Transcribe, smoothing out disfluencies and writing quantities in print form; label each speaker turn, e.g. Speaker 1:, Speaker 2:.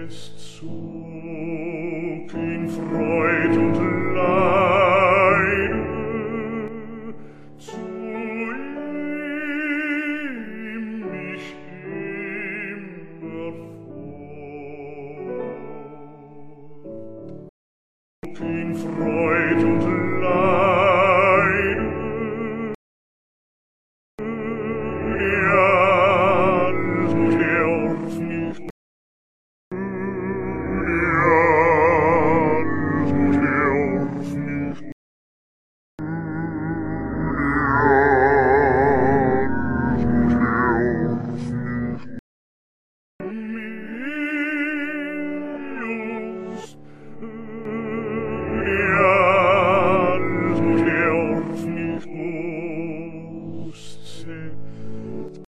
Speaker 1: Es zog in Freud und Leide zu ihm mich immerfort. In Freud und